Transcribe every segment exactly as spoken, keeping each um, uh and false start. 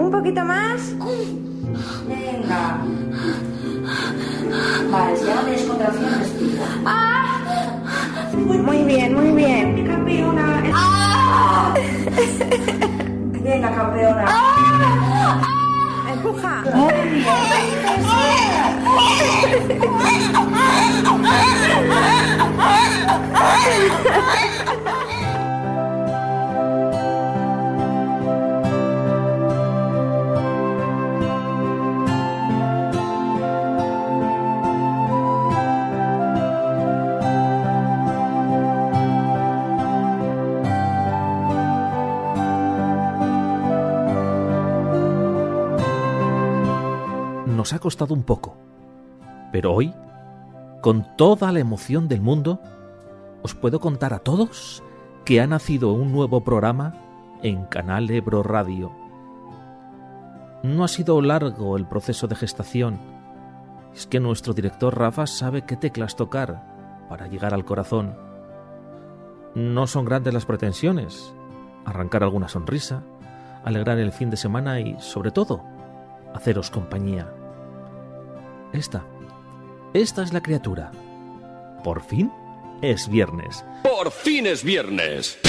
¿Un poquito más? Venga. Vale, si ya no tienes contracción, respira. ¡Ah! Muy bien, muy bien. Campeona. ¡Ah! Venga, campeona. ¡Ah! Empuja. Muy bien. Nos ha costado un poco, pero hoy, con toda la emoción del mundo, os puedo contar a todos que ha nacido un nuevo programa en Canal Ebro Radio. No ha sido largo el proceso de gestación. Es que nuestro director Rafa sabe qué teclas tocar para llegar al corazón. No son grandes las pretensiones, arrancar alguna sonrisa, alegrar el fin de semana y, sobre todo, haceros compañía. Esta, esta es la criatura. Por fin es viernes. Por fin es viernes.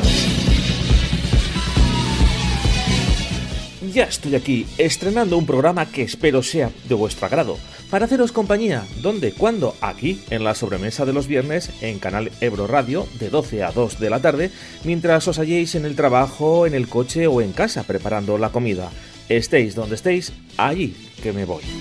Ya estoy aquí, estrenando un programa que espero sea de vuestro agrado, para haceros compañía. ¿Dónde? ¿Cuándo? Aquí, en la sobremesa de los viernes, en Canal Ebro Radio, de doce a dos de la tarde, mientras os halléis en el trabajo, en el coche o en casa preparando la comida. Estéis donde estéis, allí que me voy.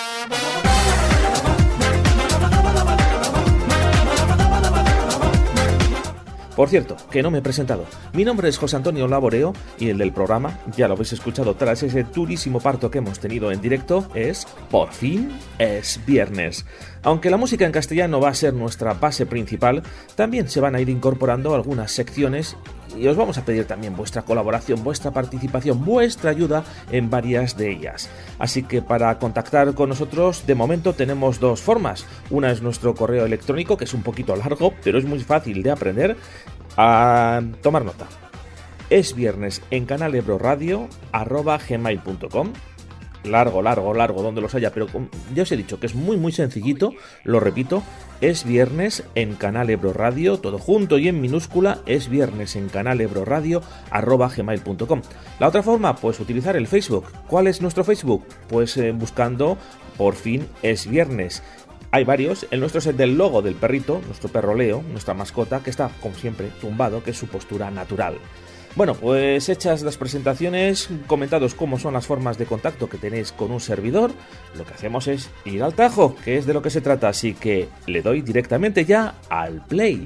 Por cierto, que no me he presentado. Mi nombre es José Antonio Laboreo y el del programa, ya lo habéis escuchado tras ese durísimo parto que hemos tenido en directo, es Por fin es viernes. Aunque la música en castellano va a ser nuestra base principal, también se van a ir incorporando algunas secciones y os vamos a pedir también vuestra colaboración, vuestra participación, vuestra ayuda en varias de ellas. Así que para contactar con nosotros, de momento tenemos dos formas. Una es nuestro correo electrónico, que es un poquito largo, pero es muy fácil de aprender. A tomar nota. Es viernes en Canal Ebro Radio, arroba gmail punto com. Largo, largo, largo, donde los haya, pero ya os he dicho que es muy, muy sencillito. Lo repito, es viernes en Canal Ebro Radio, todo junto y en minúscula, es viernes en Canal Ebro Radio, arroba gmail punto com. La otra forma, pues utilizar el Facebook. ¿Cuál es nuestro Facebook? Pues eh, buscando Por fin es viernes. Hay varios, el nuestro es el del logo del perrito, nuestro perro Leo, nuestra mascota, que está, como siempre, tumbado, que es su postura natural. Bueno, pues hechas las presentaciones, comentados cómo son las formas de contacto que tenéis con un servidor, lo que hacemos es ir al tajo, que es de lo que se trata, así que le doy directamente ya al play.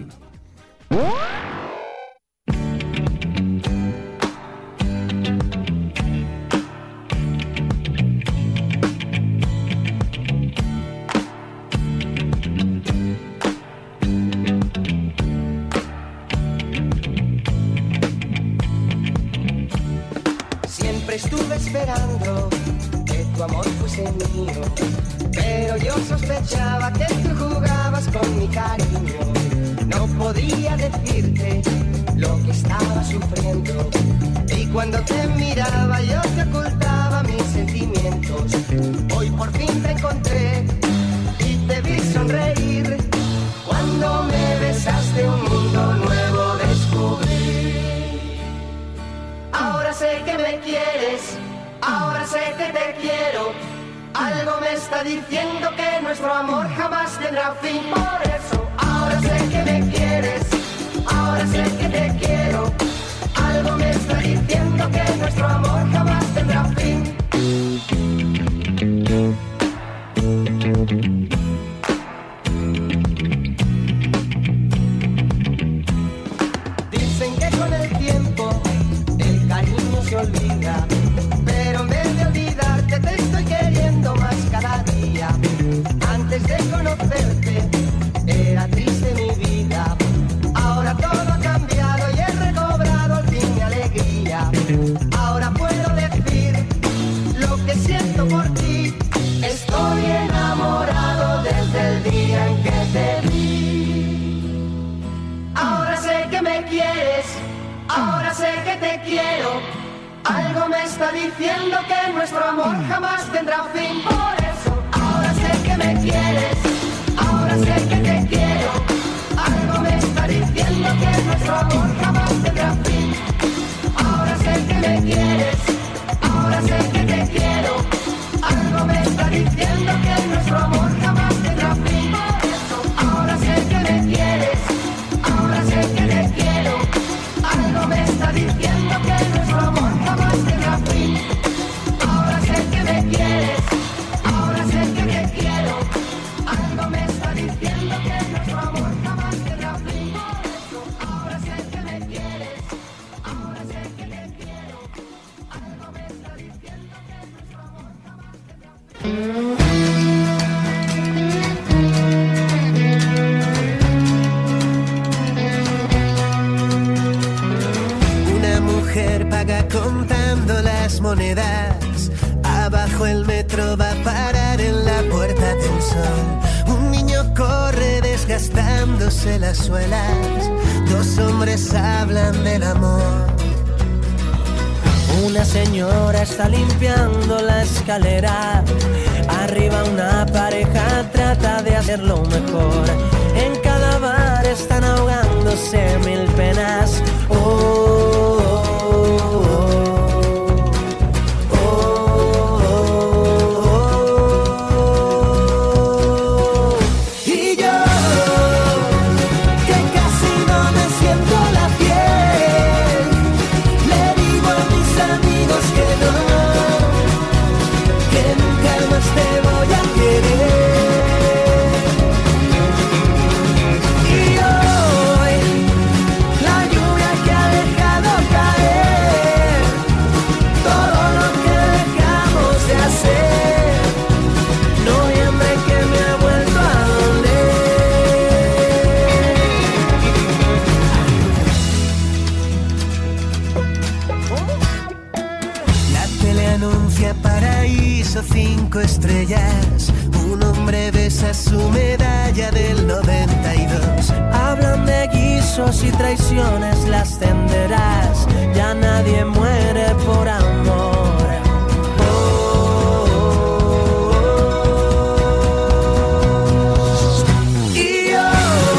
Esperando que tu amor fuese mío, pero yo sospechaba que tú jugabas con mi cariño. No podía decirte lo que estaba sufriendo, y cuando te miraba yo te ocultaba mis sentimientos. Hoy por fin te encontré y te vi sonreír. Cuando me besaste un mundo nuevo descubrí. Ahora sé que me quieres, ahora sé que te quiero. Algo me está diciendo que nuestro amor jamás tendrá fin. Por eso, ahora sé que me quieres, ahora sé que te quiero. Algo me está diciendo que nuestro amor jamás tendrá fin. Dicen que con el tiempo el cariño se olvida, pero en vez de olvidarte te estoy queriendo más cada día. Antes de conocerte era triste mi vida, ahora todo ha cambiado y he recobrado al fin mi alegría. Ahora puedo está diciendo que nuestro amor jamás tendrá fin. Por eso, ahora sé que me quieres, ahora sé que te quiero. Algo me está diciendo que nuestro amor jamás tendrá fin. Ahora sé que me quieres, ahora sé que te quiero. Algo me está diciendo que nuestro amor jamás tendrá fin. Por eso, ahora sé que me quieres, ahora sé que te quiero. Algo me está diciendo que nuestro amor jamás tendrá fin. Ahora sé que me quieres, ahora sé que te quiero. Algo me está diciendo que nuestro amor jamás tendrá fin. Por eso, ahora sé que me quieres, ahora sé que te quiero. Algo me está diciendo que nuestro amor jamás tendrá fin. Una mujer paga contando las monedas. Abajo el metro va a parar en la Puerta del Sol. Un niño corre desgastándose las suelas. Dos hombres hablan del amor. Una señora está limpiando la escalera. Arriba una pareja trata de hacerlo mejor. En cada bar están ahogándose mil penas. Oh, oh, oh, oh, oh, oh. Y yo, que casi no me siento la piel, le digo a mis amigos que no, que nunca más te voy a querer. Y hoy, la lluvia que ha dejado caer todo lo que dejamos de hacer, noviembre que me ha vuelto a doler. La tele anuncia paraíso cinco estrellas. Un hombre besa su medalla del noventa y dos. Hablan de guisos y traiciones, las tenderás. Ya nadie muere por amor. Oh, oh, oh. Y yo,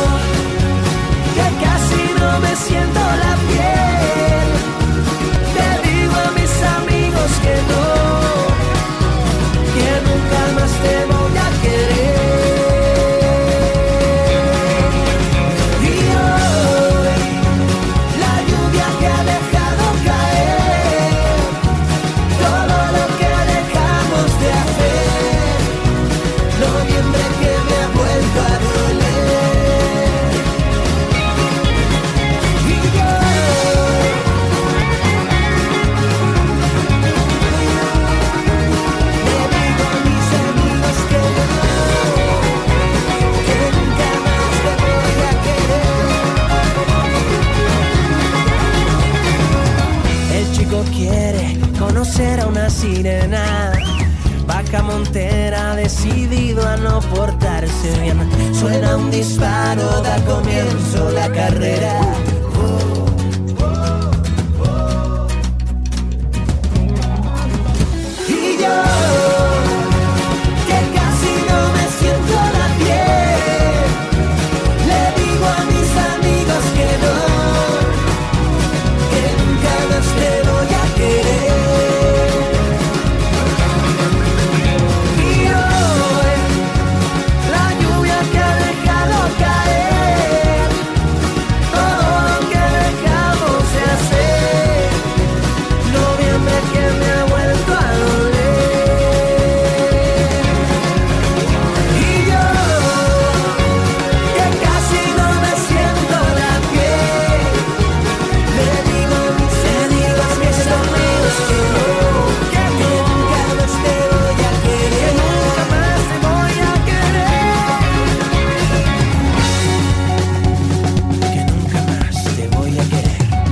que casi no me siento la piel, le digo a mis amigos que no, que nunca más te voy a querer. Y hoy, la lluvia que ha dejado caer todo lo que dejamos de hacer, noviembre que me ha vuelto a doler. Y yo, le digo a mis amigos que no, que nunca más te voy a querer. El chico quiere conocer a una sirena. Vaca Montera decidido a no portarse bien. Suena un disparo, da comienzo la carrera. Y yo, que casi no me siento la piel, le digo a mis amigos que no, que nunca más te voy a querer. Y hoy, la lluvia que ha dejado caer todo lo que dejamos de hacer, noviembre que me ha vuelto a doler. Y yo, que casi no me siento la piel, le digo a mis amigos, mis amigos que no, que nunca más te voy a querer, nunca más te voy a querer, Que nunca más te voy a querer.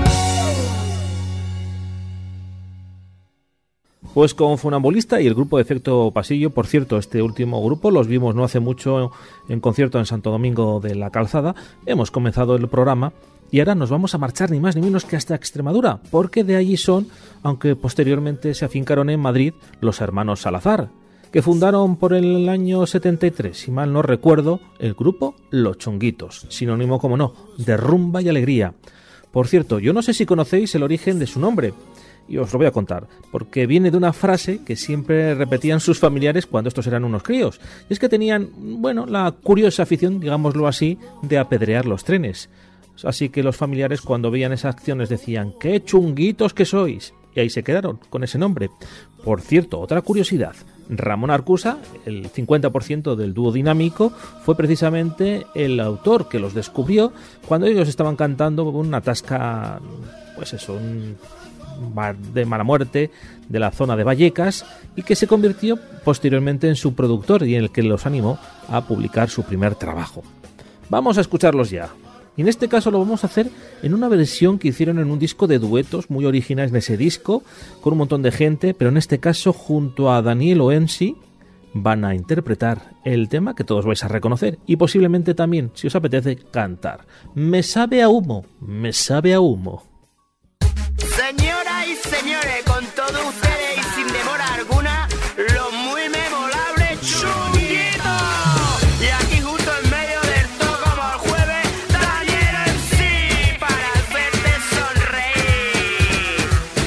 Pues con Funambulista y el grupo de Efecto Pasillo. Por cierto, este último grupo los vimos no hace mucho en concierto en Santo Domingo de la Calzada. Hemos comenzado el programa Y ahora nos vamos a marchar ni más ni menos que hasta Extremadura, porque de allí son, aunque posteriormente se afincaron en Madrid, los hermanos Salazar, que fundaron por el año setenta y tres, si mal no recuerdo, el grupo Los Chunguitos, sinónimo, como no, de rumba y alegría. Por cierto, yo no sé si conocéis el origen de su nombre, y os lo voy a contar, porque viene de una frase que siempre repetían sus familiares cuando estos eran unos críos, y es que tenían, bueno, la curiosa afición, digámoslo así, de apedrear los trenes. Así que los familiares, cuando veían esas acciones, decían ¡qué chunguitos que sois! Y ahí se quedaron con ese nombre. Por cierto, otra curiosidad, Ramón Arcusa, el cincuenta por ciento del dúo dinámico, fue precisamente el autor que los descubrió cuando ellos estaban cantando una tasca, pues eso, un bar de mala muerte de la zona de Vallecas, y que se convirtió posteriormente en su productor y en el que los animó a publicar su primer trabajo. Vamos a escucharlos ya. Y en este caso lo vamos a hacer en una versión que hicieron en un disco de duetos muy originales en ese disco, con un montón de gente, pero en este caso junto a Daniel Oensi van a interpretar el tema que todos vais a reconocer y posiblemente también, si os apetece, cantar. Me sabe a humo, me sabe a humo. Señoras y señores, con todos ustedes y sin demora alguna, los muy memorables Chunguitos. Y aquí justo en medio del todo como el jueves, Daniel en sí, para hacerte sonreír.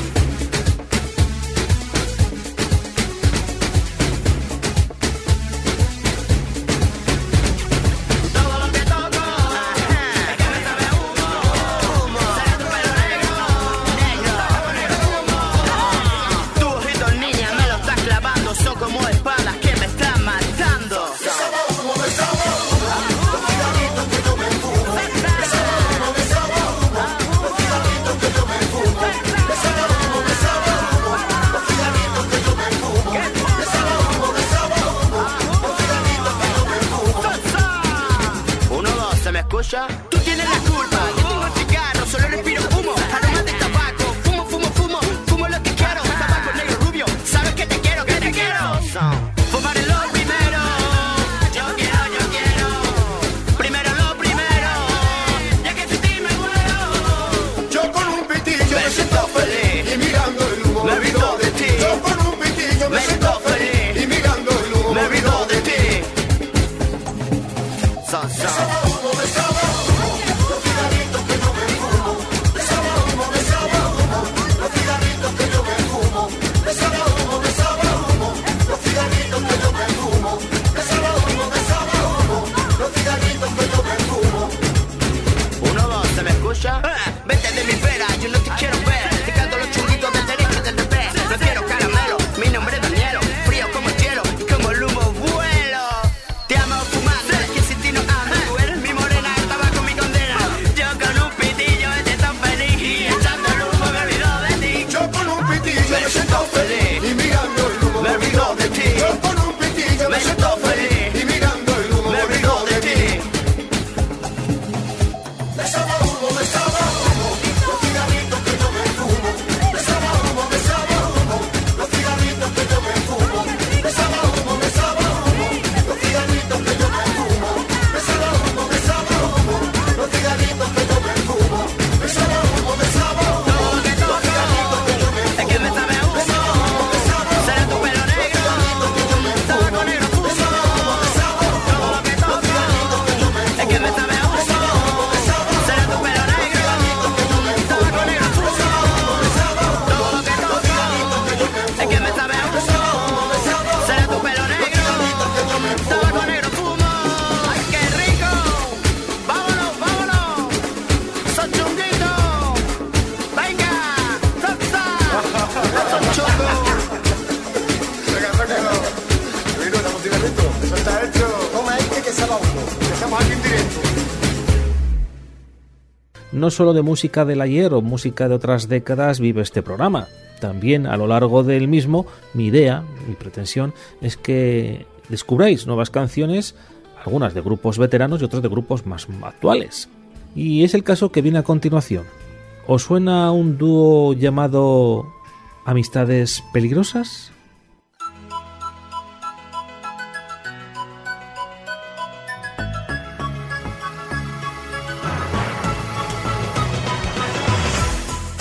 Todo lo que toco, ajá, es que me sabe a humo, humo, será tu pelo negro, negro, negro humo. Tu ojito niña me lo estás clavando, son como espadas que me están matando. Uno, dos, ¿se me escucha? Tú tienes la culpa, yo tengo el cigarro, solo respiro humo, aroma de tabaco, fumo, fumo, fumo, fumo lo que quiero, tabaco negro rubio, sabes que te quiero, que te quiero. Fumar es lo primero, yo quiero, yo quiero, primero lo primero, ya que sin ti me muero. Yo con un pitillo me siento feliz y mirando el humo Me olvido de ti. Yo con un pitillo me Me siento siento feliz feliz. y mirando el humo Me olvido de ti. Son, son. Uno, dos, ¿se me escucha? Ah, vete de mi vera, yo no te quiero ver. Te canto los chunguitos del derecho y del revés. No quiero caramelo, mi nombre es Danielo. Frío como el hielo, como el humo vuelo. Te amo fumando, que sin ti no amo. Tú eres mi morena, el tabaco mi condena. Yo con un pitillo estoy tan feliz. Y echando el humo me olvido de ti. Yo con un pitillo me siento feliz y mirando el humo Me olvido de ti. Yo con un pitillo me Me siento siento feliz y mirando el humo Me olvido de ti. Me sabe a humo, me sabe a humo, los cigarritos que yo me fumo. Me sabe a humo, me sabe a humo, los cigarritos que yo me fumo. Me sabe a humo, me sabe a humo, los cigarritos que yo me fumo. Me sabe a humo, me sabe a humo, los cigarritos que yo me fumo. Me sabe a humo, me sabe a humo, Todo lo que toco es que me sabe a humo. Será tu pelo negro, tabaco negro fumo. Todo lo que toco es que me sabe a humo. Será tu pelo negro, tabaco negro fumo. Todo lo que toco es que me sabe a humo. Será tu pelo negro, tabaco negro fumo. ¡Ay, qué rico! ¡Vámonos, vámonos! ¡Son chunguitos! ¡Venga! ¡Salsa! ¡Son chungos! Venga, sácalo. Vino, damos cigarrito. Eso está hecho. Toma este que sabe a humo. Estamos aquí en directo. No solo de música del ayer o música de otras décadas vive este programa. También a lo largo del mismo, mi idea, mi pretensión, es que descubráis nuevas canciones, algunas de grupos veteranos y otras de grupos más actuales. Y es el caso que viene a continuación. ¿Os suena un dúo llamado Amistades Peligrosas?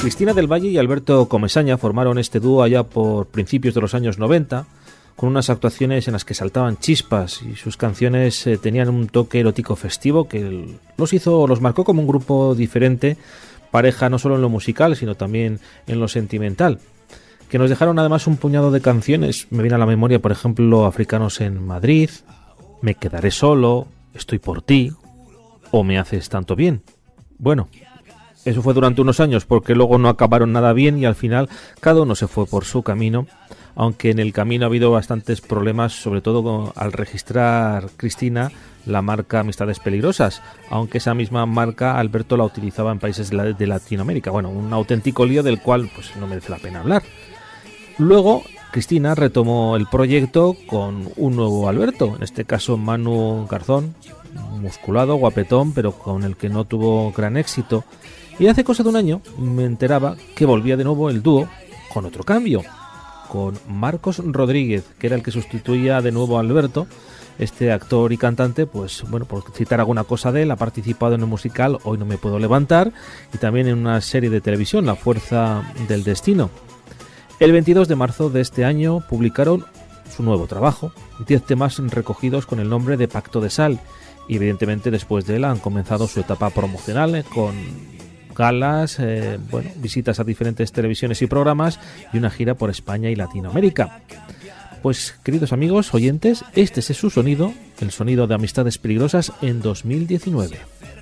Cristina del Valle y Alberto Comesaña formaron este dúo allá por principios de los años noventa, con unas actuaciones en las que saltaban chispas y sus canciones eh, tenían un toque erótico festivo que los hizo, los marcó como un grupo diferente, pareja no solo en lo musical, sino también en lo sentimental, que nos dejaron además un puñado de canciones. Me viene a la memoria, por ejemplo, Africanos en Madrid, Me quedaré solo, Estoy por ti o Me haces tanto bien. Bueno, eso fue durante unos años, porque luego no acabaron nada bien y al final cada uno se fue por su camino, aunque en el camino ha habido bastantes problemas, sobre todo con, al registrar Cristina la marca Amistades Peligrosas, aunque esa misma marca Alberto la utilizaba en países de, la, de Latinoamérica. Bueno, un auténtico lío del cual pues no merece la pena hablar. Luego Cristina retomó el proyecto con un nuevo Alberto, en este caso Manu Garzón, musculado, guapetón, pero con el que no tuvo gran éxito. Y hace cosa de un año me enteraba que volvía de nuevo el dúo con otro cambio, con Marcos Rodríguez, que era el que sustituía de nuevo a Alberto. Este actor y cantante, pues bueno, por citar alguna cosa de él, ha participado en el musical Hoy no me puedo levantar y también en una serie de televisión, La fuerza del destino. El veintidós de marzo de este año publicaron su nuevo trabajo, diez temas recogidos con el nombre de Pacto de Sal, y evidentemente después de él han comenzado su etapa promocional con galas, eh, bueno, visitas a diferentes televisiones y programas y una gira por España y Latinoamérica. Pues, queridos amigos oyentes, este es su sonido, el sonido de Amistades Peligrosas en dos mil diecinueve.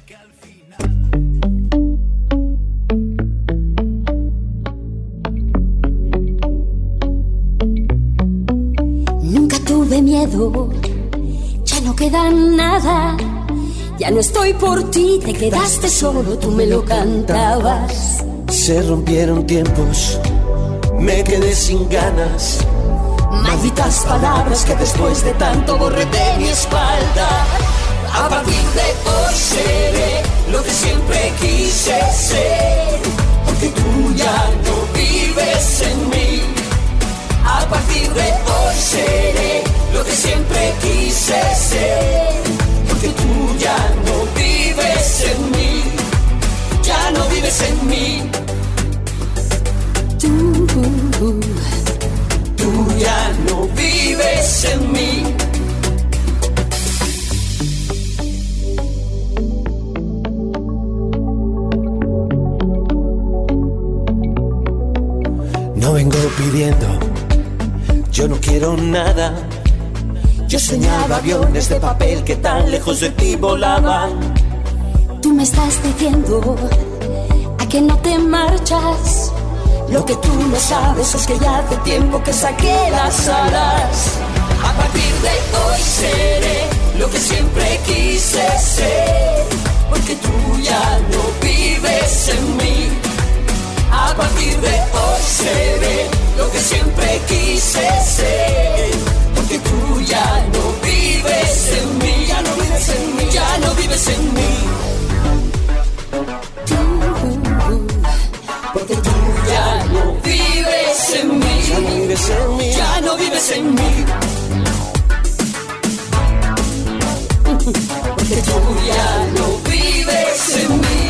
Nunca tuve miedo, ya no queda nada. Ya no estoy por ti, te quedaste solo, tú me lo cantabas. Se rompieron tiempos, me quedé sin ganas. Malditas palabras que después de tanto borré de mi espalda. A partir de hoy seré lo que siempre quise ser, porque tú ya no vives en mí. A partir de hoy seré lo que siempre quise ser, porque tú ya no vives en mí, ya no vives en mí. Tú, tú ya no vives en mí. No vengo pidiendo, yo no quiero nada. Yo soñaba aviones de papel que tan lejos de ti volaban. Tú me estás diciendo a que no te marchas. Lo que tú no sabes es que ya hace tiempo que saqué las alas. A partir de hoy seré lo que siempre quise ser, porque tú ya no vives en mí. A partir de hoy seré lo que siempre quise ser, porque tú ya no vives en mí, ya no vives en mí, ya no vives en mí. Porque tú ya no vives en mí, ya no vives en mí, ya no vives en mí. Porque tú ya no vives en mí.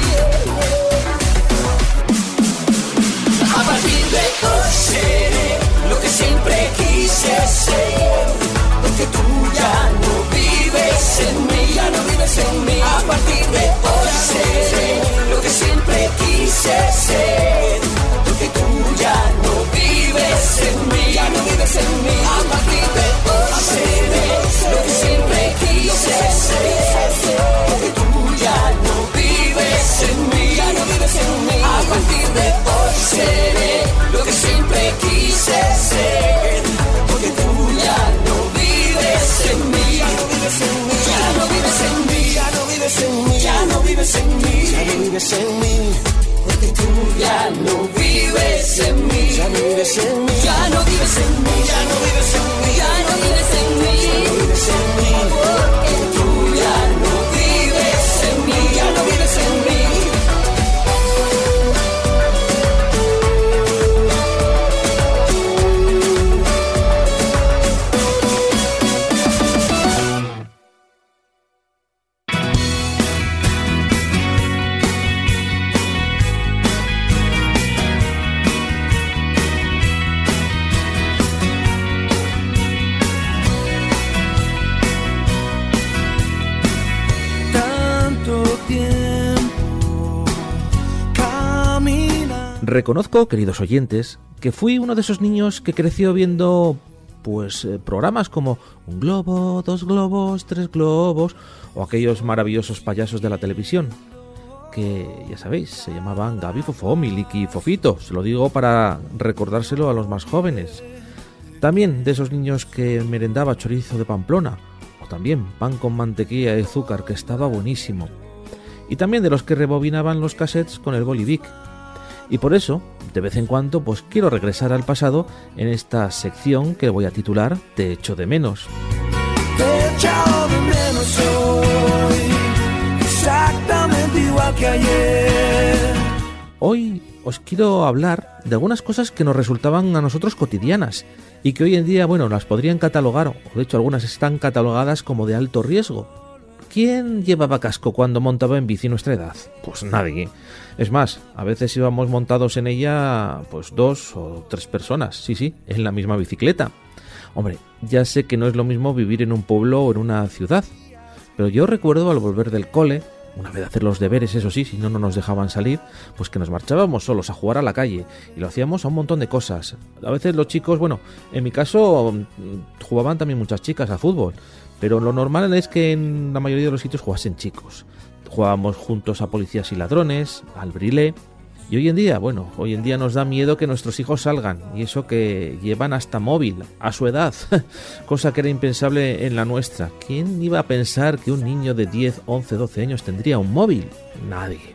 A partir de hoy seré lo que siempre quise ser, porque tú ya no vives en mí, ya no vives en mí. A partir de hoy seré lo que siempre quise ser, porque tú ya no vives en mí, ya no vives en mí. A partir de hoy seré lo que siempre quise ser, porque tú ya no vives en mí, ya no vives en mí. A partir de hoy seré lo que siempre quise ser, porque tú ya no vives en mí, ya no vives en mí, ya no vives en mí, ya no vives en mí, ya no vives en mí, ya no vives en mí, porque tú ya no vives en mí, ya no vives en mí, ya no vives en mí, ya no vives en mí, ya no vives en mí, ya no vives en mí, porque tú ya no vives en mí, ya no vives en mí. Reconozco, queridos oyentes, que fui uno de esos niños que creció viendo pues eh, programas como Un globo, dos globos, tres globos o aquellos maravillosos payasos de la televisión que, ya sabéis, se llamaban Gabi, Fofó, Miliki y Fofito. Se lo digo para recordárselo a los más jóvenes. También de esos niños que merendaba chorizo de Pamplona o también pan con mantequilla y azúcar, que estaba buenísimo. Y también de los que rebobinaban los cassettes con el Bolivic. Y por eso, de vez en cuando, pues quiero regresar al pasado en esta sección que voy a titular Te echo de menos. Te he echado de menos hoy, exactamente igual que ayer. Hoy os quiero hablar de algunas cosas que nos resultaban a nosotros cotidianas y que hoy en día, bueno, las podrían catalogar, o de hecho algunas están catalogadas como de alto riesgo. ¿Quién llevaba casco cuando montaba en bici nuestra edad? Pues nadie. Es más, a veces íbamos montados en ella pues dos o tres personas, sí, sí, en la misma bicicleta. Hombre, ya sé que no es lo mismo vivir en un pueblo o en una ciudad, pero yo recuerdo al volver del cole, una vez de hacer los deberes, eso sí, si no, no nos dejaban salir, pues que nos marchábamos solos a jugar a la calle y lo hacíamos a un montón de cosas. A veces los chicos, bueno, en mi caso jugaban también muchas chicas a fútbol, pero lo normal es que en la mayoría de los sitios jugasen chicos. Jugábamos juntos a policías y ladrones, al brilé. Y hoy en día, bueno, hoy en día nos da miedo que nuestros hijos salgan, y eso que llevan hasta móvil, a su edad, cosa que era impensable en la nuestra. ¿Quién iba a pensar que un niño de diez, once, doce años tendría un móvil? Nadie.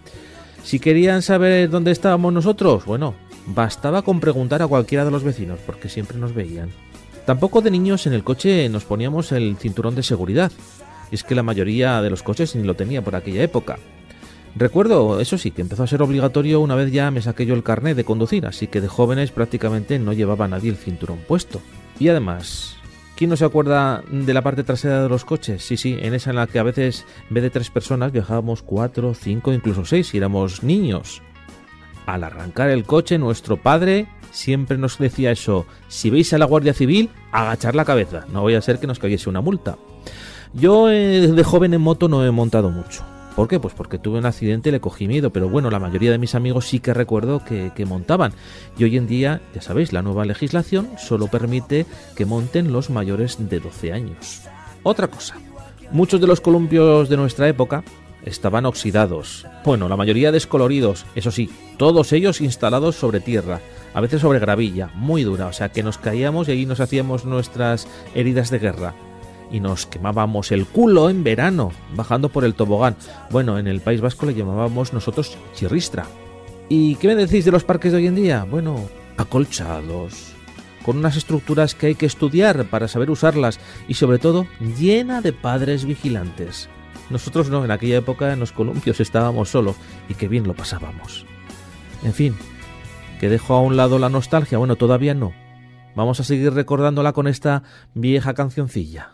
Si querían saber dónde estábamos nosotros, bueno, bastaba con preguntar a cualquiera de los vecinos, porque siempre nos veían. Tampoco de niños en el coche nos poníamos el cinturón de seguridad, y es que la mayoría de los coches ni lo tenía por aquella época. Recuerdo, eso sí, que empezó a ser obligatorio una vez ya me saqué yo el carnet de conducir, así que de jóvenes prácticamente no llevaba nadie el cinturón puesto. Y además, ¿quién no se acuerda de la parte trasera de los coches? Sí, sí, en esa en la que a veces en vez de tres personas viajábamos cuatro, cinco, incluso seis si éramos niños. Al arrancar el coche, nuestro padre siempre nos decía eso: si veis a la Guardia Civil, agachar la cabeza, no vaya a ser que nos cayese una multa. Yo eh, de joven en moto no he montado mucho. ¿Por qué? Pues porque tuve un accidente y le cogí miedo, pero bueno, la mayoría de mis amigos sí que recuerdo que, que montaban. Y hoy en día, ya sabéis, la nueva legislación solo permite que monten los mayores de doce años. Otra cosa, muchos de los columpios de nuestra época estaban oxidados. Bueno, la mayoría descoloridos, eso sí, todos ellos instalados sobre tierra, a veces sobre gravilla, muy dura, o sea que nos caíamos y ahí nos hacíamos nuestras heridas de guerra. Y nos quemábamos el culo en verano, bajando por el tobogán. Bueno, en el País Vasco le llamábamos nosotros chirristra. ¿Y qué me decís de los parques de hoy en día? Bueno, acolchados, con unas estructuras que hay que estudiar para saber usarlas y sobre todo llena de padres vigilantes. Nosotros no, en aquella época en los columpios estábamos solos y qué bien lo pasábamos. En fin, que dejo a un lado la nostalgia, bueno, todavía no. Vamos a seguir recordándola con esta vieja cancioncilla.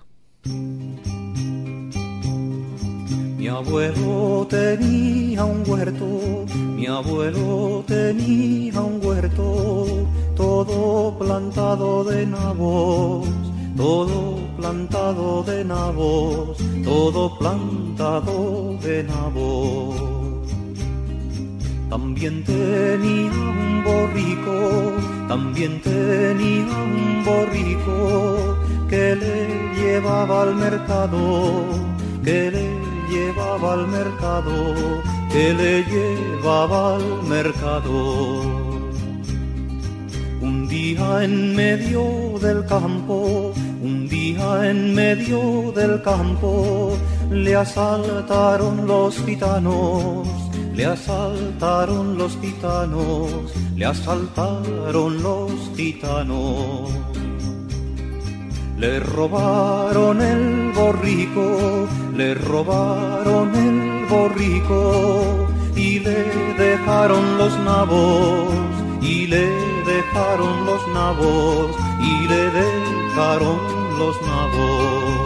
Mi abuelo tenía un huerto, mi abuelo tenía un huerto, todo plantado de nabos, todo plantado de nabos, todo plantado de nabos. También tenía un borrico, también tenía un borrico, que le llevaba al mercado, que le llevaba al mercado, que le llevaba al mercado. Un día en medio del campo, un día en medio del campo, le asaltaron los gitanos, le asaltaron los gitanos, le asaltaron los gitanos. Le robaron el borrico, le robaron el borrico y le dejaron los nabos, y le dejaron los nabos, y le dejaron los nabos.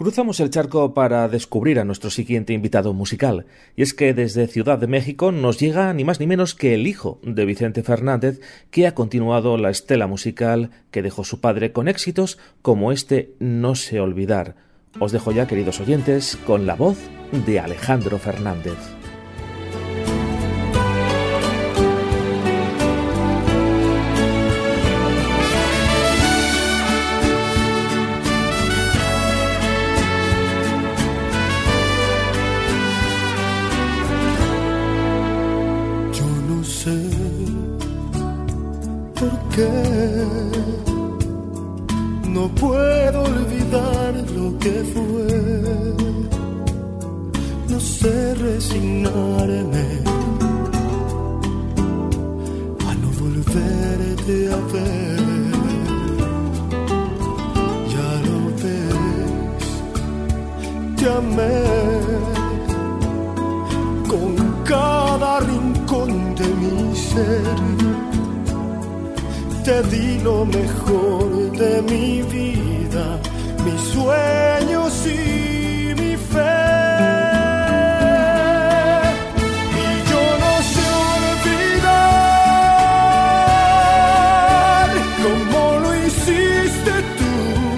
Cruzamos el charco para descubrir a nuestro siguiente invitado musical, y es que desde Ciudad de México nos llega ni más ni menos que el hijo de Vicente Fernández, que ha continuado la estela musical que dejó su padre con éxitos como este No sé olvidar. Os dejo ya, queridos oyentes, con la voz de Alejandro Fernández. No puedo olvidar lo que fue, no sé resignarme a no volverte a ver. Ya lo ves, te amé con cada rincón de mi ser. Te di lo mejor de mi vida, mis sueños y mi fe. Y yo no sé olvidar cómo lo hiciste tú.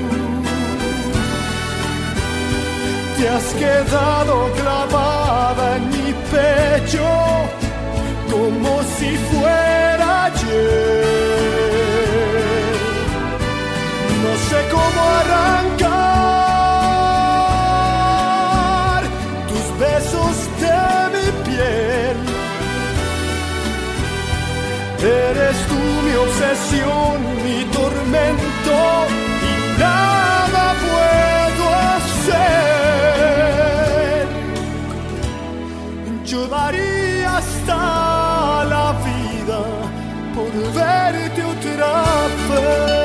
Te has quedado clavada en mi pecho como si fuera ayer. No sé cómo arrancar tus besos de mi piel. Eres tú mi obsesión, mi tormento, y nada puedo hacer. Yo daría hasta la vida por verte otra vez.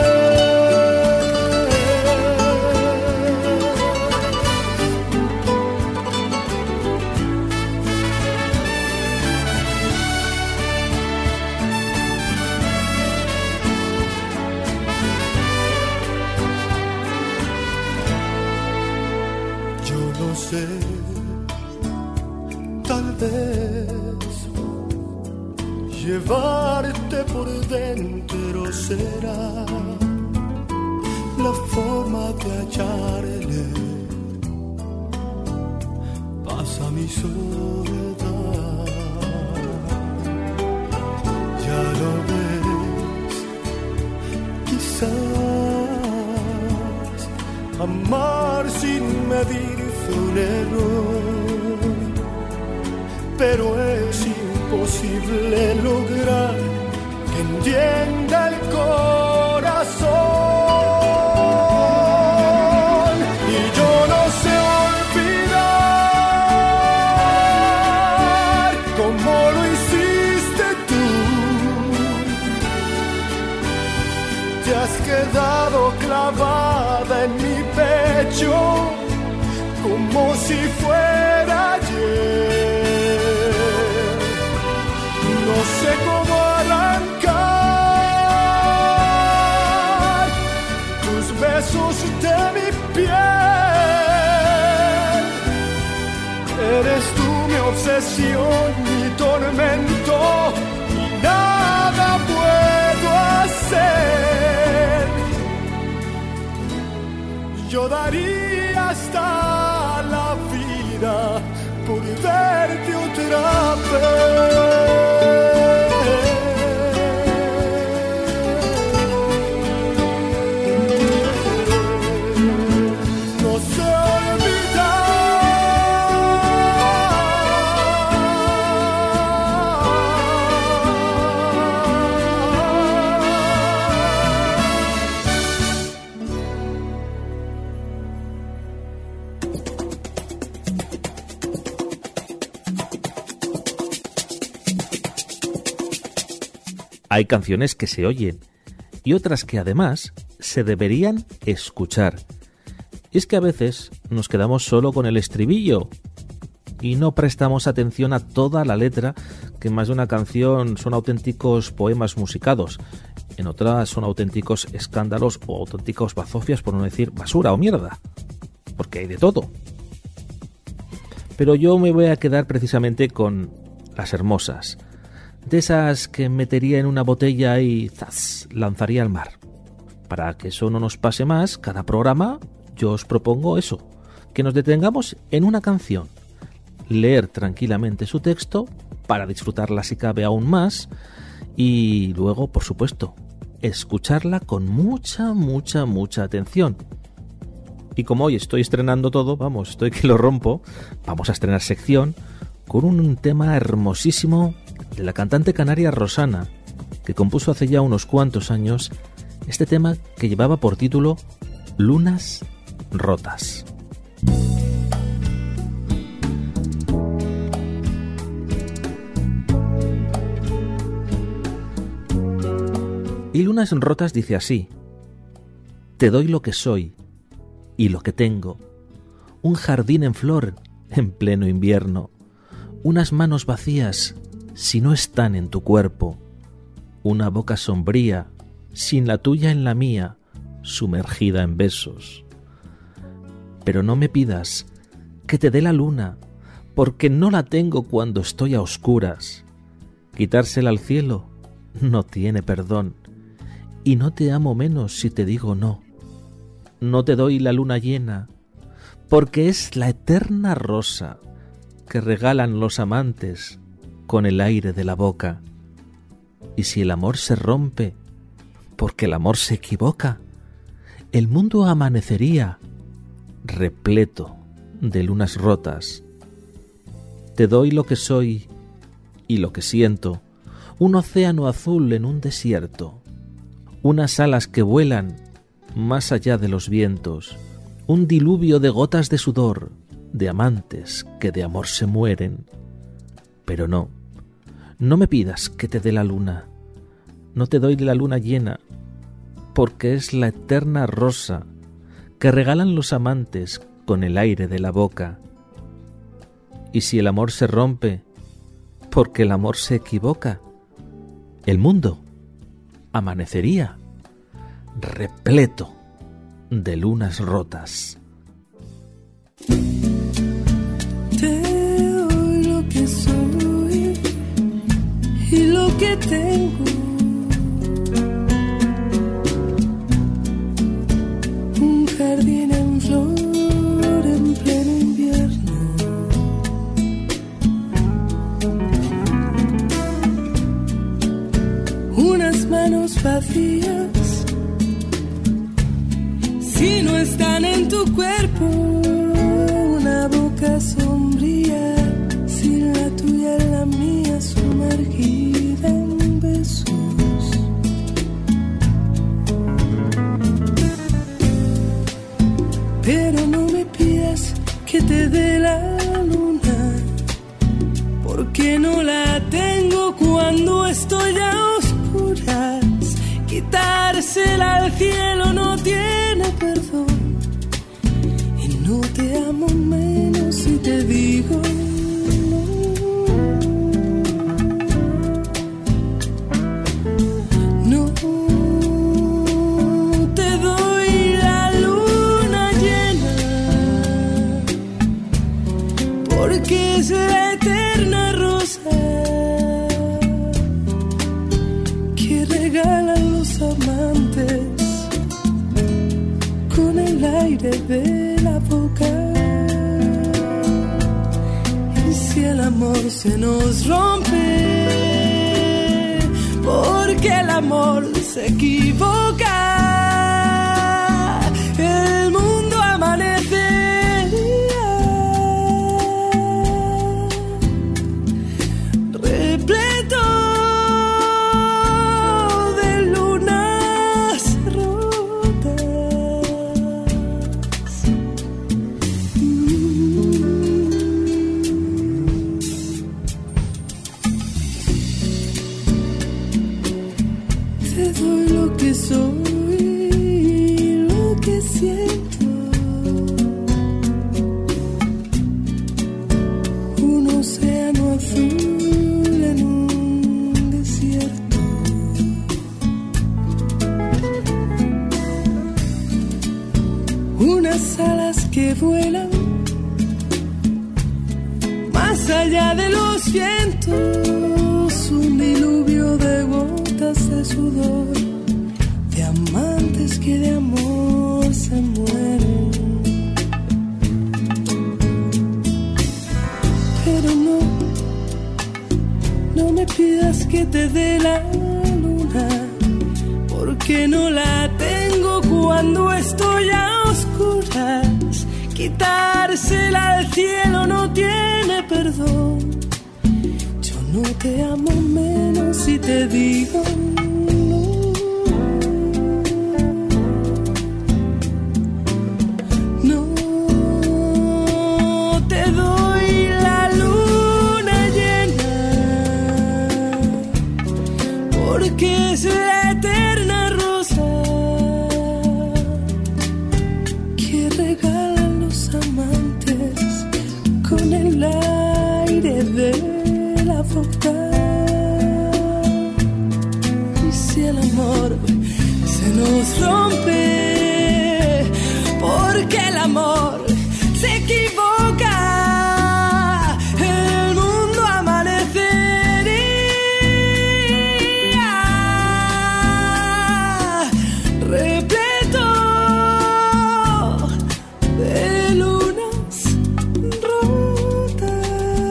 Tal vez llevarte por dentro será la forma de hallarle paz a mi soledad. Ya lo ves, quizás amar sin medir un error, pero es imposible lograr que entienda el corazón. Y yo no sé olvidar cómo lo hiciste tú. Te has quedado clavada en mi pecho como si fuera ayer. No sé cómo arrancar tus besos de mi piel. Eres tú mi obsesión, mi tormento, y nada puedo hacer. Yo daría hasta la vida por verte otra vez. No sé Hay canciones que se oyen y otras que además se deberían escuchar. Es que a veces nos quedamos solo con el estribillo y no prestamos atención a toda la letra, que en más de una canción son auténticos poemas musicados, en otras son auténticos escándalos o auténticos bazofias, por no decir basura o mierda. porque hay de todo. Pero yo me voy a quedar precisamente con las hermosas, de esas que metería en una botella y ¡zas!, lanzaría al mar. Para que eso no nos pase más, cada programa yo os propongo eso, que nos detengamos en una canción, leer tranquilamente su texto para disfrutarla si cabe aún más y luego, por supuesto, escucharla con mucha, mucha, mucha atención. Y como hoy estoy estrenando todo, vamos, estoy que lo rompo, vamos a estrenar sección con un tema hermosísimo de la cantante canaria Rosana, que compuso hace ya unos cuantos años este tema que llevaba por título Lunas Rotas. Y Lunas Rotas dice así: te doy lo que soy y lo que tengo, un jardín en flor en pleno invierno, unas manos vacías si no están en tu cuerpo, una boca sombría sin la tuya en la mía, sumergida en besos. Pero no me pidas que te dé la luna, porque no la tengo cuando estoy a oscuras. Quitársela al cielo no tiene perdón, y no te amo menos si te digo no. No te doy la luna llena, porque es la eterna rosa que regalan los amantes con el aire de la boca. Y si el amor se rompe, porque el amor se equivoca, el mundo amanecería repleto de lunas rotas. Te doy lo que soy y lo que siento, un océano azul en un desierto, unas alas que vuelan más allá de los vientos, un diluvio de gotas de sudor, de amantes que de amor se mueren. Pero no, no me pidas que te dé la luna, no te doy la luna llena, porque es la eterna rosa que regalan los amantes con el aire de la boca. Y si el amor se rompe, porque el amor se equivoca, el mundo amanecería repleto de lunas rotas. Te doy lo que soy y lo que tengo, un jardín en flor en pleno invierno, unas manos vacías si no están en tu cuerpo, una boca sombría sin la tuya en la mía, sumergida en besos. Pero no me pidas que te dé la luna, porque no la tengo cuando estoy a oscuras. Quitársela al cielo no tiene perdón, y no te amo menos si te digo no. No te doy la luna llena, porque es la eterna rosa que regalan los amantes con el aire de la boca. Y si el amor se nos rompe, porque el amor se equivoca, el mundo amanecería repleto de lunas rotas. Te doy lo que soy, lo que siento, un océano azul en un desierto, unas alas que que vuelan más allá de los vientos, un diluvio de gotas de sudor, de amantes que de amor se mueren. Pero no, no me pidas que te dé la luna, porque no la tengo cuando estoy a oscuras. Quitársela al cielo no tiene perdón. Yo no te amo menos si te digo no. No te doy la luna llena, porque es la eterna rosa que regalan los amantes con el aire de la boca. Y si el amor se nos rompe, porque el amor se equivoca, el mundo amanecería repleto de lunas rotas.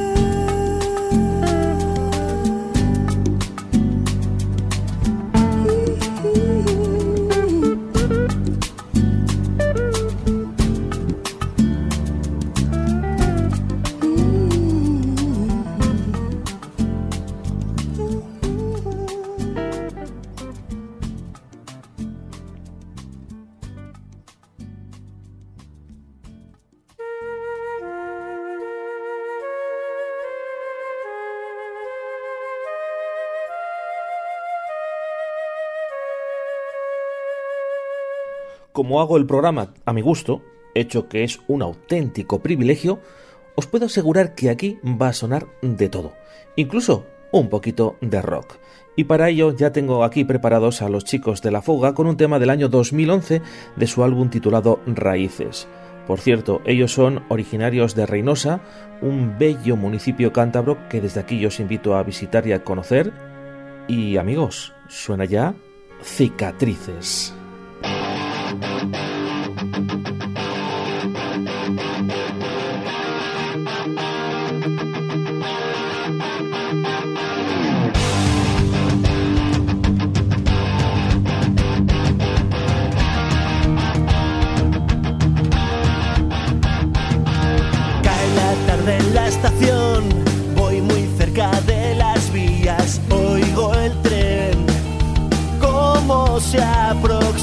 Como hago el programa a mi gusto, hecho que es un auténtico privilegio, os puedo asegurar que aquí va a sonar de todo, incluso un poquito de rock. Y para ello ya tengo aquí preparados a los chicos de La Fuga con un tema del año dos mil once de su álbum titulado Raíces. Por cierto, ellos son originarios de Reynosa, un bello municipio cántabro que desde aquí os invito a visitar y a conocer. Y amigos, suena ya Cicatrices. En la estación voy muy cerca de las vías, oigo el tren cómo se aproxima.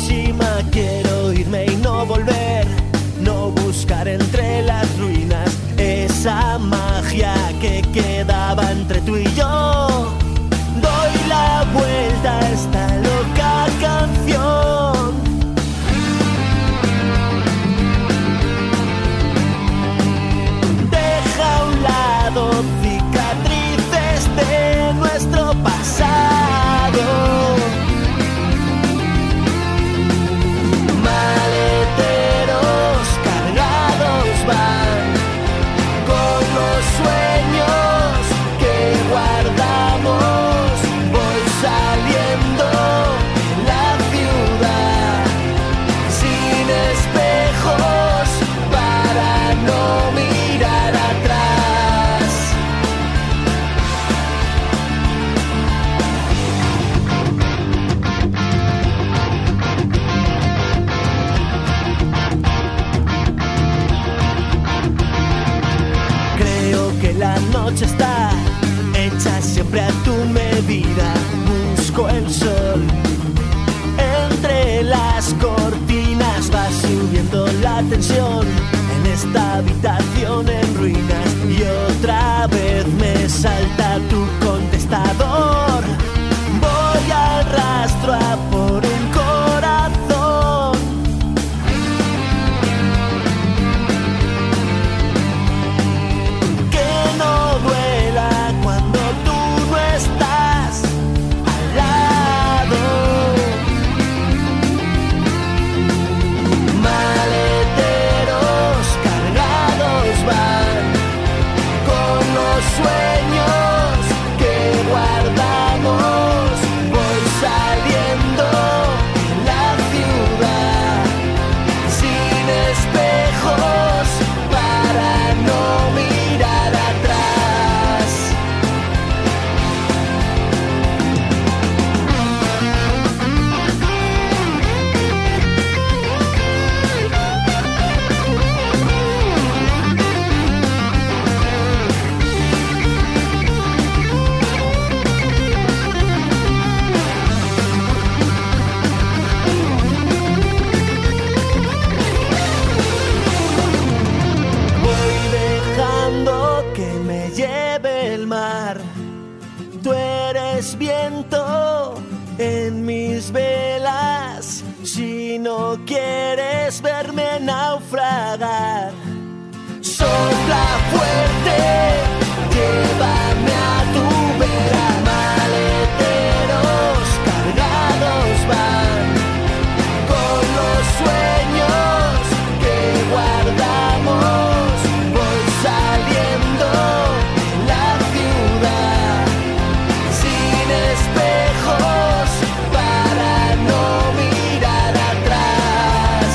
eres viento en mis velas, si no quieres verme naufragar, sopla fuerte, llévame a tu vera. Maleteros cargados van con los sueños que guardamos, voy saliendo la ciudad sin espejos para no mirar atrás.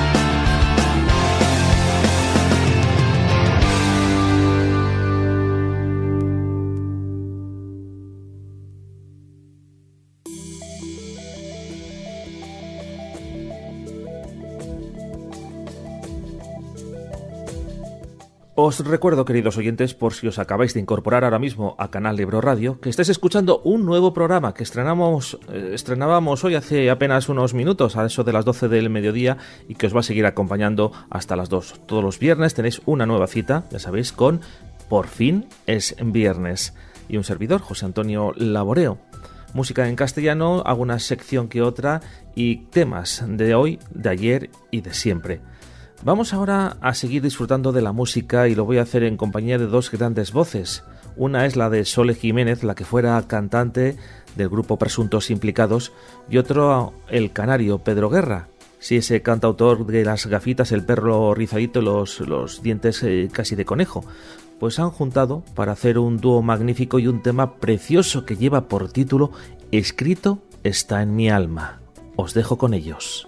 Os recuerdo, queridos oyentes, por si os acabáis de incorporar ahora mismo a Canal Ebro Radio, que estáis escuchando un nuevo programa que estrenamos, eh, estrenábamos hoy hace apenas unos minutos, a eso de las doce del mediodía, y que os va a seguir acompañando hasta las dos. Todos los viernes tenéis una nueva cita, ya sabéis, con Por fin es viernes. Y un servidor, José Antonio Laboreo. Música en castellano, alguna sección que otra y temas de hoy, de ayer y de siempre. Vamos ahora a seguir disfrutando de la música y lo voy a hacer en compañía de dos grandes voces. Una es la de Sole Jiménez, la que fuera cantante del grupo Presuntos Implicados, y otro el canario Pedro Guerra. Sí, ese cantautor de las gafitas, el perro rizadito y los, los dientes eh, casi de conejo. Pues han juntado para hacer un dúo magnífico y un tema precioso que lleva por título Escrito está en mi alma. Os dejo con ellos.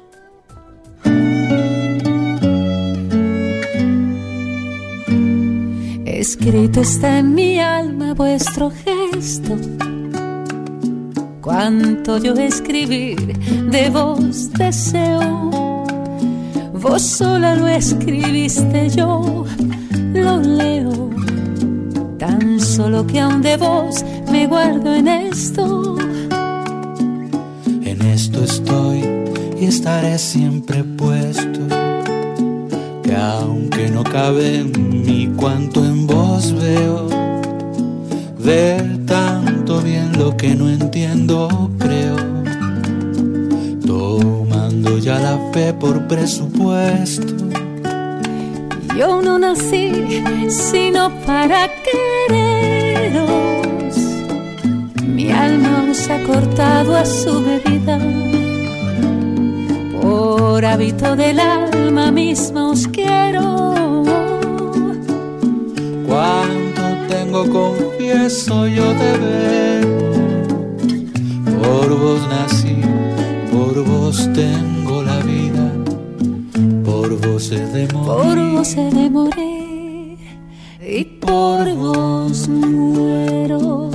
Escrito está en mi alma vuestro gesto, cuanto yo escribir de vos deseo. Vos sola lo escribiste, yo lo leo. Tan solo que aún de vos me guardo en esto. En esto estoy y estaré siempre puesto, que aunque no cabe en mí cuanto en vos veo, ver tanto bien lo que no entiendo creo, tomando ya la fe por presupuesto. Yo no nací sino para quereros, mi alma os ha cortado a su medida. Por hábito del alma misma os quiero. Cuánto tengo, confieso yo de ver. Por vos nací, por vos tengo la vida, por vos he de morir. Por vos he de morir y por vos muero.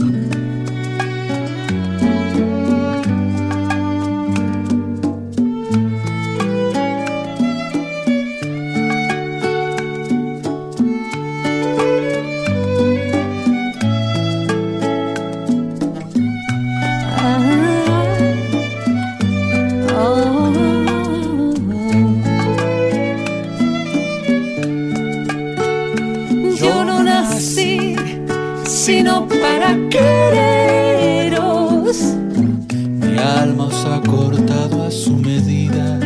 Sino para quereros. Mi alma os ha cortado a su medida.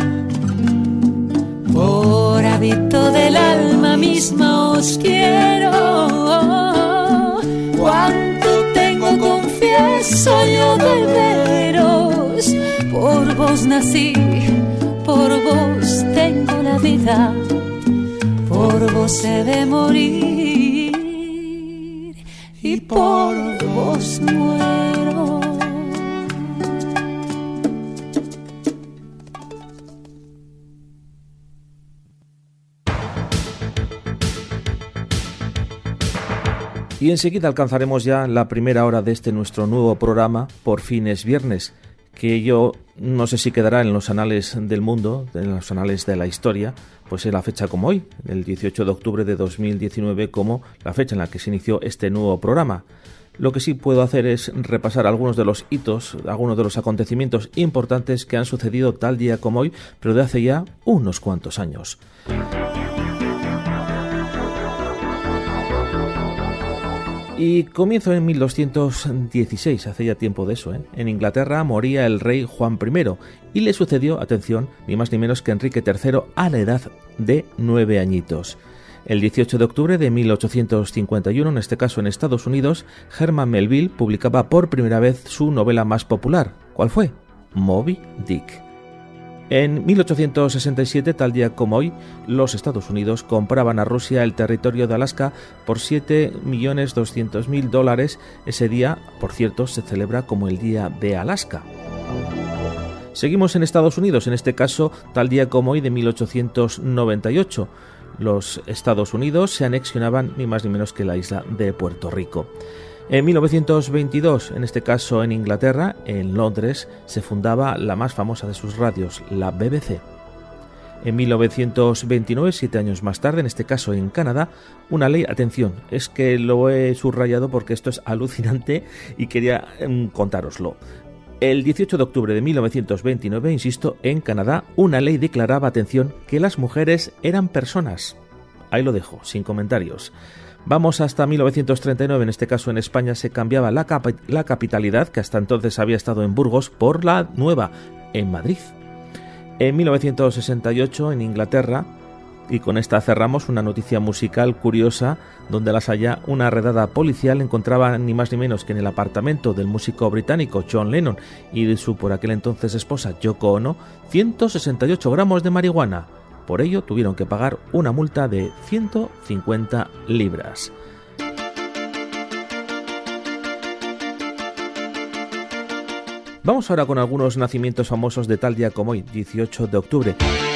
Por hábito del alma misma os quiero. Cuánto tengo, confieso yo de veros. Por vos nací, por vos tengo la vida, por vos he de morir y por vos muero. Y enseguida alcanzaremos ya la primera hora de este nuestro nuevo programa, Por fin es viernes, que yo no sé si quedará en los anales del mundo, en los anales de la historia, pues en la fecha como hoy, el dieciocho de octubre de dos mil diecinueve, como la fecha en la que se inició este nuevo programa. Lo que sí puedo hacer es repasar algunos de los hitos, algunos de los acontecimientos importantes que han sucedido tal día como hoy, pero de hace ya unos cuantos años. Y comienzo en mil doscientos dieciséis, hace ya tiempo de eso, ¿eh? En Inglaterra moría el rey Juan primero y le sucedió, atención, ni más ni menos que Enrique tercero a la edad de nueve añitos. El dieciocho de octubre de mil ochocientos cincuenta y uno, en este caso en Estados Unidos, Herman Melville publicaba por primera vez su novela más popular. ¿Cuál fue? Moby Dick. En mil ochocientos sesenta y siete, tal día como hoy, los Estados Unidos compraban a Rusia el territorio de Alaska por siete millones doscientos mil dólares. Ese día, por cierto, se celebra como el Día de Alaska. Seguimos en Estados Unidos, en este caso, tal día como hoy de mil ochocientos noventa y ocho. Los Estados Unidos se anexionaban ni más ni menos que la isla de Puerto Rico. En mil novecientos veintidós, en este caso en Inglaterra, en Londres, se fundaba la más famosa de sus radios, la B B C. En mil novecientos veintinueve, siete años más tarde, en este caso en Canadá, una ley, atención, es que lo he subrayado porque esto es alucinante y quería eh, contároslo. El dieciocho de octubre de mil novecientos veintinueve, insisto, en Canadá, una ley declaraba, atención, que las mujeres eran personas. Ahí lo dejo, sin comentarios. Vamos hasta mil novecientos treinta y nueve, en este caso en España se cambiaba la, cap- la capitalidad, que hasta entonces había estado en Burgos, por la nueva, en Madrid. En mil novecientos sesenta y ocho, en Inglaterra, y con esta cerramos, una noticia musical curiosa, donde las haya una redada policial encontraba ni más ni menos que en el apartamento del músico británico John Lennon y de su por aquel entonces esposa Yoko Ono, ciento sesenta y ocho gramos de marihuana. Por ello tuvieron que pagar una multa de ciento cincuenta libras. Vamos ahora con algunos nacimientos famosos de tal día como hoy, dieciocho de octubre.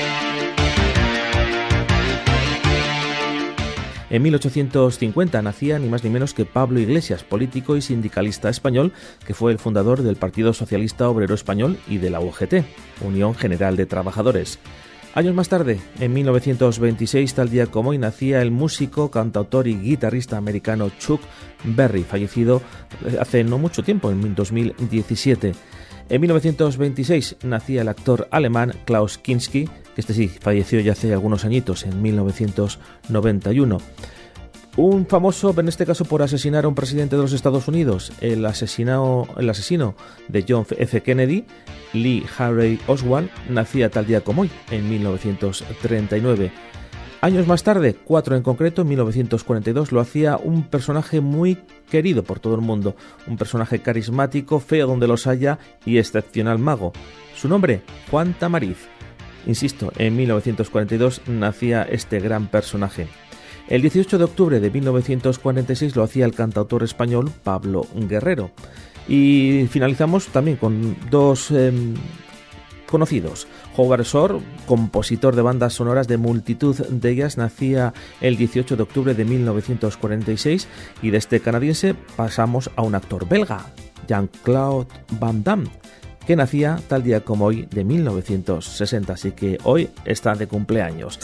En mil ochocientos cincuenta nacía ni más ni menos que Pablo Iglesias, político y sindicalista español, que fue el fundador del Partido Socialista Obrero Español y de la U G T, Unión General de Trabajadores. Años más tarde, en mil novecientos veintiséis, tal día como hoy, nacía el músico, cantautor y guitarrista americano Chuck Berry, fallecido hace no mucho tiempo, en dos mil diecisiete. En mil novecientos veintiséis nacía el actor alemán Klaus Kinski, que este sí, falleció ya hace algunos añitos, en mil novecientos noventa y uno. Un famoso, en este caso por asesinar a un presidente de los Estados Unidos, el, asesinado, el asesino de John F. Kennedy, Lee Harvey Oswald, nacía tal día como hoy, en mil novecientos treinta y nueve. Años más tarde, cuatro en concreto, en mil novecientos cuarenta y dos, lo hacía un personaje muy querido por todo el mundo, un personaje carismático, feo donde los haya y excepcional mago. Su nombre, Juan Tamariz. Insisto, en mil novecientos cuarenta y dos nacía este gran personaje. El dieciocho de octubre de mil novecientos cuarenta y seis lo hacía el cantautor español Pablo Guerrero. Y finalizamos también con dos eh, conocidos. Howard Shore, compositor de bandas sonoras de multitud de ellas, nacía el dieciocho de octubre de mil novecientos cuarenta y seis, y de este canadiense pasamos a un actor belga, Jean-Claude Van Damme, que nacía tal día como hoy de mil novecientos sesenta, así que hoy está de cumpleaños.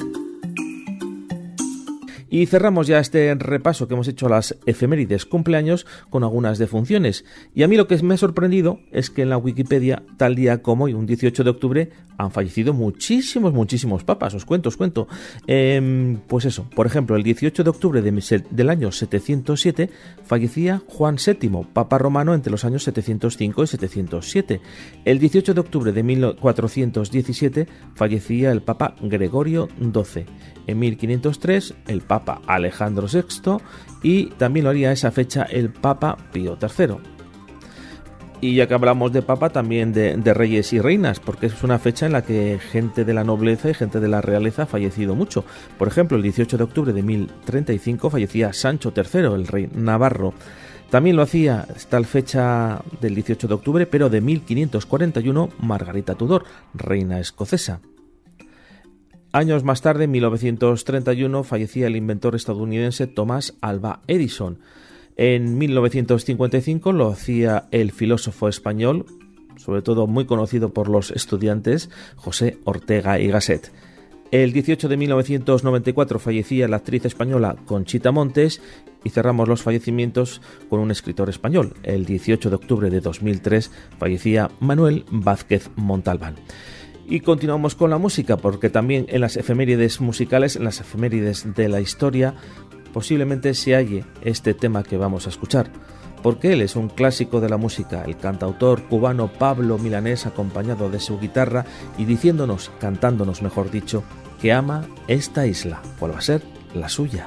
Y cerramos ya este repaso que hemos hecho a las efemérides cumpleaños con algunas defunciones. Y a mí lo que me ha sorprendido es que en la Wikipedia, tal día como hoy, un dieciocho de octubre, han fallecido muchísimos, muchísimos papas. Os cuento, os cuento. Eh, pues eso, por ejemplo, el dieciocho de octubre de, del año setecientos siete fallecía Juan séptimo, papa romano entre los años setecientos cinco y setecientos siete. El dieciocho de octubre de mil cuatrocientos diecisiete fallecía el papa Gregorio doce. En mil quinientos tres, el Papa Alejandro sexto, y también lo haría esa fecha el Papa Pío tercero. Y ya que hablamos de Papa, también de, de reyes y reinas, porque es una fecha en la que gente de la nobleza y gente de la realeza ha fallecido mucho. Por ejemplo, el dieciocho de octubre de mil treinta y cinco fallecía Sancho tercero, el rey navarro. También lo hacía tal fecha del dieciocho de octubre, pero de mil quinientos cuarenta y uno, Margarita Tudor, reina escocesa. Años más tarde, en mil novecientos treinta y uno, fallecía el inventor estadounidense Thomas Alva Edison. En mil novecientos cincuenta y cinco lo hacía el filósofo español, sobre todo muy conocido por los estudiantes, José Ortega y Gasset. El dieciocho de mil novecientos noventa y cuatro fallecía la actriz española Conchita Montes, y cerramos los fallecimientos con un escritor español. El dieciocho de octubre de dos mil tres fallecía Manuel Vázquez Montalbán. Y continuamos con la música, porque también en las efemérides musicales, en las efemérides de la historia, posiblemente se halle este tema que vamos a escuchar, porque él es un clásico de la música, el cantautor cubano Pablo Milanés, acompañado de su guitarra y diciéndonos, cantándonos mejor dicho, que ama esta isla. ¿Cuál va a ser la suya?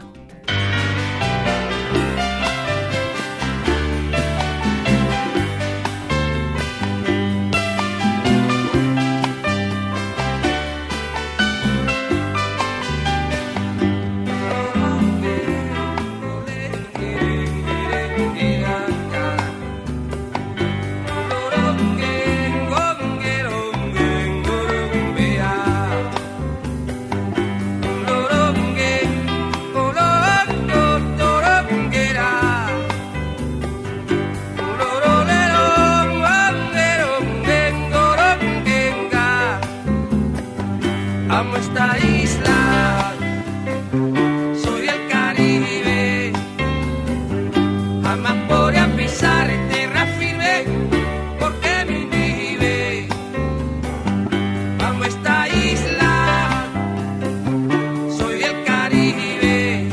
Amo esta isla, soy el Caribe, jamás podría pisar tierra firme porque me inhibe. Amo esta isla, soy el Caribe,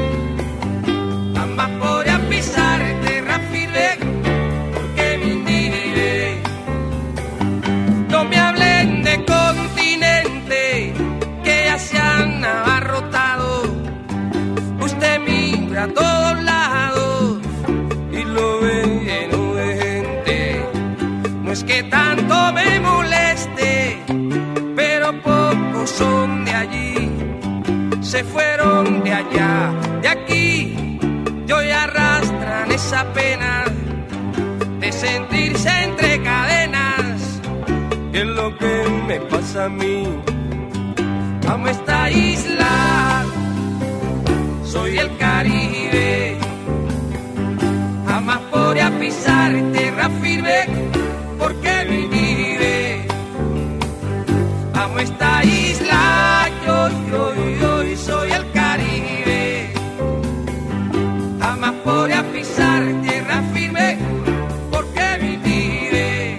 jamás podría pisar tierra firme porque me inhibe. No me hablen de continente que ya se han abarrotado. Usted mira a todos lados y lo ve lleno de gente. No es que tanto me moleste, pero pocos son de allí. Se fueron de allá, de aquí, y hoy arrastran esa pena de sentirse entre cadenas. ¿Qué es lo que me pasa a mí? Amo esta isla, soy el Caribe, jamás podría pisar tierra firme porque me inhibe. Amo esta isla, yo, yo, yo, soy el Caribe, jamás podría pisar tierra firme porque me inhibe.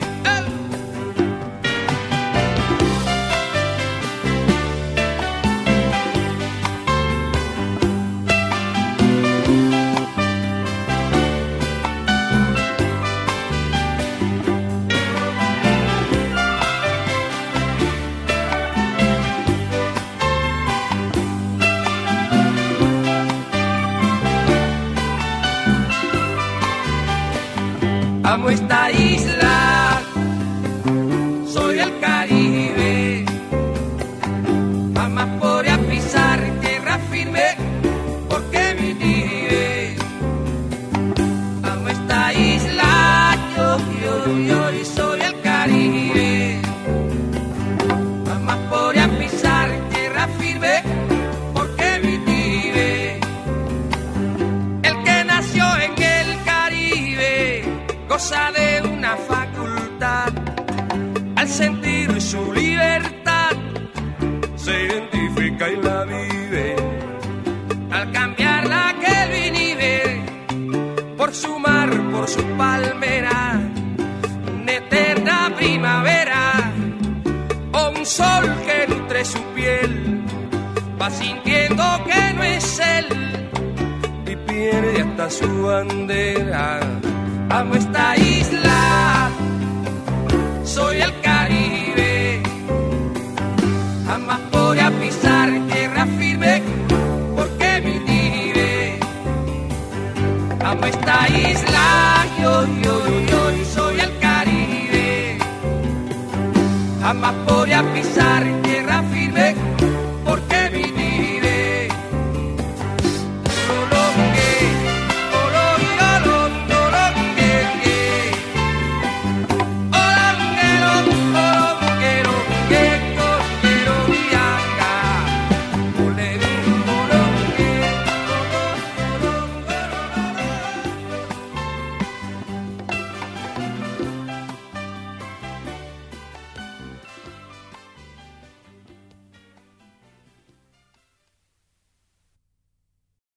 Amo esta isla, soy el Caribe, jamás podría pisar tierra firme porque me inhibe. Amo esta isla, yo, yo, yo, y soy el Caribe, jamás podría pisar tierra firme porque me inhibe. El que nació en el Caribe goza de una facultad, al sentir su libertad se identifica y la vive, al cambiar la que lo inhibe por su mar, por su palmera, una eterna primavera o un sol que nutre su piel, va sintiendo que no es él y pierde hasta su bandera. Amo esta isla, soy el Caribe, jamás podría pisar tierra firme porque me inhibe. Amo esta isla, yo, yo, yo, soy el Caribe, jamás